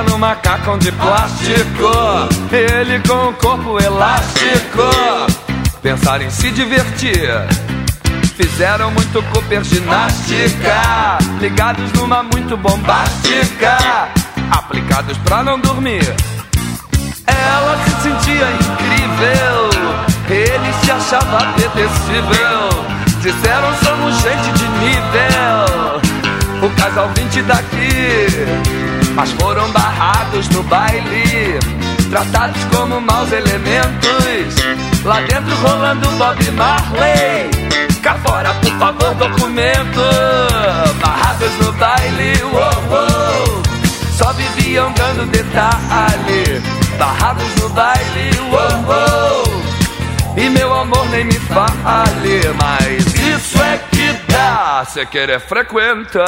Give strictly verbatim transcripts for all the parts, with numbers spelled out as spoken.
Ela no macacão de plástico, ele com o corpo elástico. Pensaram em se divertir, fizeram muito Cooper ginástica, ligados numa muito bombástica, aplicados pra não dormir. Ela se sentia incrível, ele se achava apetecível. Disseram somos gente de nível, o casal vinte daqui. Mas foram barrados no baile, tratados como maus elementos. Lá dentro rolando Bob Marley, cá fora por favor documento. Barrados no baile, uou, uou, só viviam dando detalhe. Barrados no baile, uou, uou, e meu amor nem me fale. Mas isso é que dá cê querer frequentar.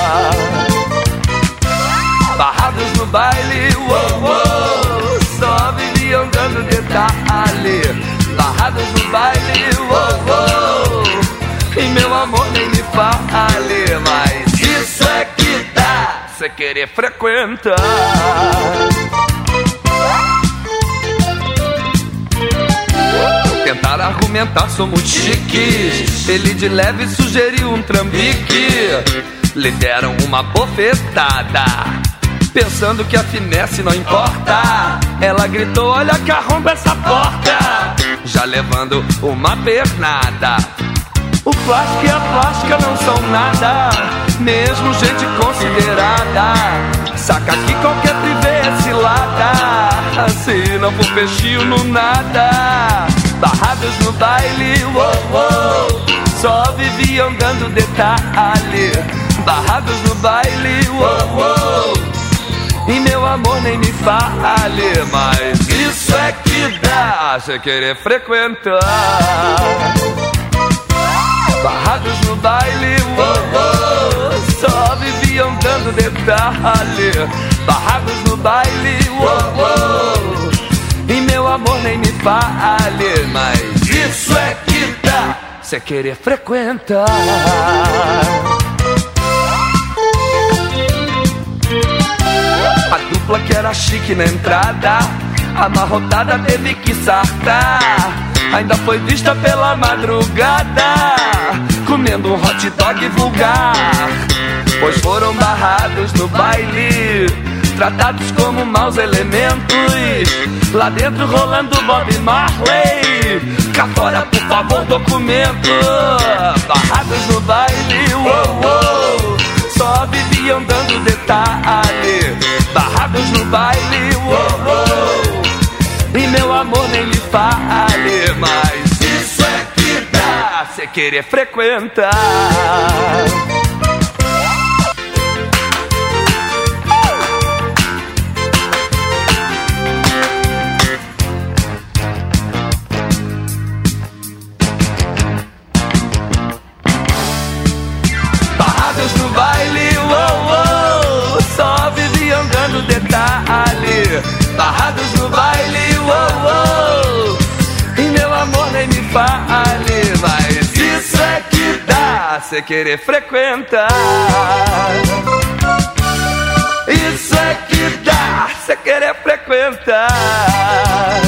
Barrados no baile, uou, uou, só viviam dando detalhe. Barrados no baile, uou, uou, e meu amor nem me fale. Mas isso é que dá cê querer frequentar. Tentaram argumentar, somos chiques. Ele de leve sugeriu um trambique. Lhe deram uma bofetada, pensando que a finesse não importa. Ela gritou, olha que arromba essa porta, já levando uma pernada. O plástico e a plástica não são nada, mesmo gente considerada. Saca que qualquer privê é cilada, se não for peixinho no nada. Barrados no baile, uou, uou, só viviam dando detalhe. Barrados no baile, uou, uou, e meu amor nem me fale. Mas isso é que dá cê querer frequentar. Barrados no baile, uou, uou, só viviam dando detalhe. Barrados no baile, uou, uou, e meu amor nem me fale. Mas isso é que dá cê querer frequentar. A dupla que era chique na entrada, amarrotada teve que sartar. Ainda foi vista pela madrugada, comendo um hot dog vulgar. Pois foram barrados no baile, tratados como maus elementos. Lá dentro rolando Bob Marley, cá fora por favor documento. Barrados no baile, uou, uou, só viviam dando detalhe. Barrados no baile, uou, uou, e meu amor nem me fale. Mas isso é que dá cê querer frequentar. Barrados no baile, uou, uou, só viviam dando detalhe. Barrados no baile, uou, uou, e meu amor nem me fale. Mas isso é que dá cê querer frequentar. Isso é que dá cê querer frequentar.